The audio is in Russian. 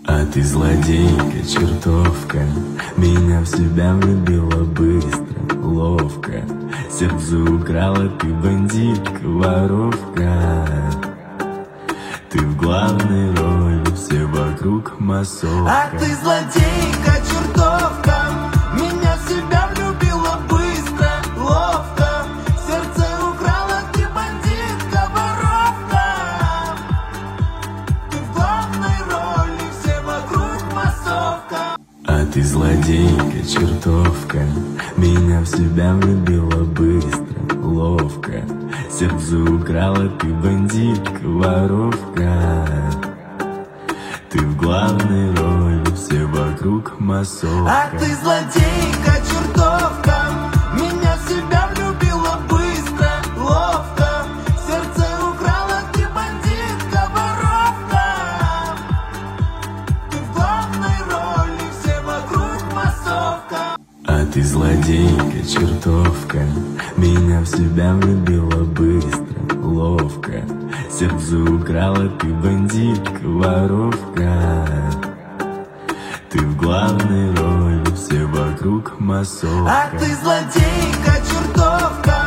А ты злодейка, чертовка, меня в себя влюбила быстро, ловко. Сердце украла, ты бандитка, воровка. Ты в главной роли, все вокруг массовка. А ты злодейка, чертовка, меня в себя влюбила быстро, ловко. Сердце украла, ты бандитка, воровка. Ты в главной роли, все вокруг массовка. А ты злодейка, чертовка, меня в себя влюбила быстро, ловко. Сердце украла, ты бандитка, воровка. Ты в главной роли, все вокруг массовка. А ты злодейка, чертовка, меня в себя влюбила быстро, ловко. Сердце украла, ты бандитка, воровка. Ты в главной роли, все вокруг массовка. А ты злодейка, чертовка, меня в себя влюбила быстро, ловко. Сердце украла, ты бандитка, воровка. Ты в главной роли, все вокруг массовка. А ты злодейка, чертовка,